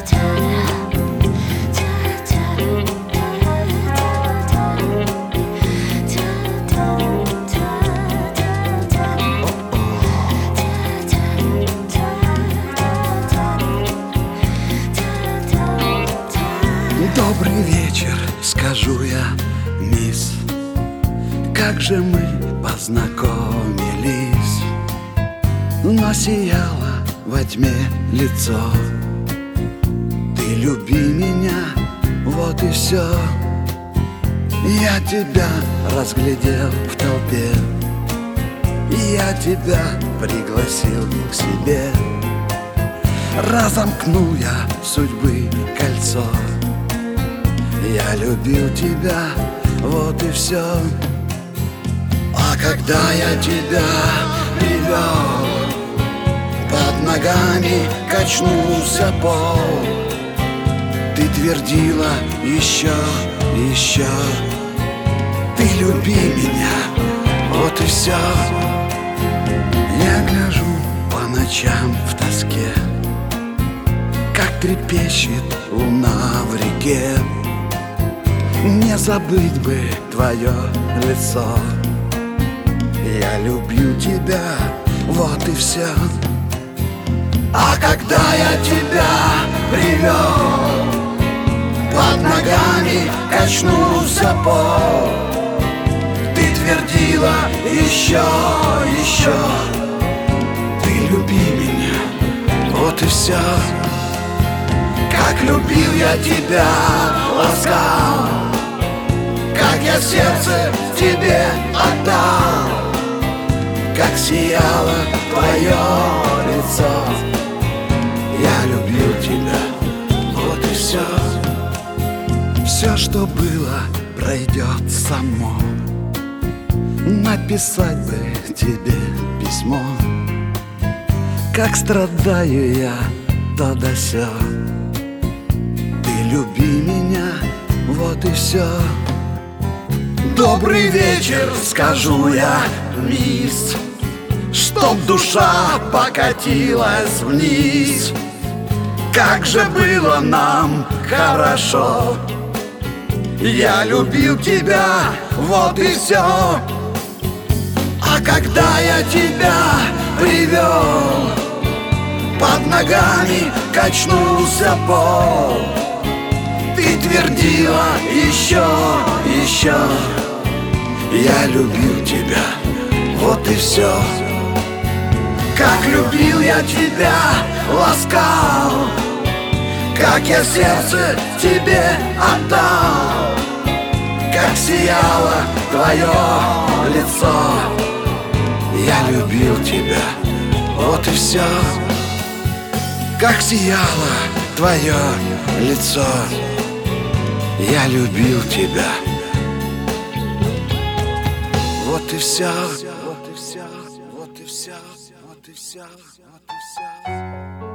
Добрый вечер, скажу я, мисс. Как же мы познакомились, но сияло во тьме лицо. Ты люби меня, вот и все. Я тебя разглядел в толпе, я тебя пригласил к себе. Разомкнул я судьбы кольцо. Я любил тебя, вот и все. А когда я тебя привел, под ногами качнулся пол. Ты твердила еще, еще: ты люби меня, вот и все. Я гляжу по ночам в тоске, как трепещет луна в реке. Не забыть бы твое лицо. Я люблю тебя, вот и все. А когда я тебя привел, под ногами качнулся пол. Ты твердила еще, еще: ты люби меня, вот и все. Как любил я тебя, ласкал, как я сердце тебе отдал, как сияло твое лицо. Я любил тебя, вот и все. Все, что было, пройдет само. Написать бы тебе письмо, как страдаю я, то да сё. Ты люби меня, вот и все. Добрый вечер, скажу я, мисс, чтоб душа покатилась вниз. Как же было нам хорошо. Я любил тебя, вот и все. А когда я тебя привел, под ногами качнулся пол. Ты твердила еще, еще: я любил тебя, вот и все. Как любил я тебя, ласкал, как я сердце тебе отдал, как сияло твое лицо. Я любил тебя, вот и все. Как сияло твое лицо. Я любил тебя, вот и все. Вот и все, вот и все, вот и все, вот и все.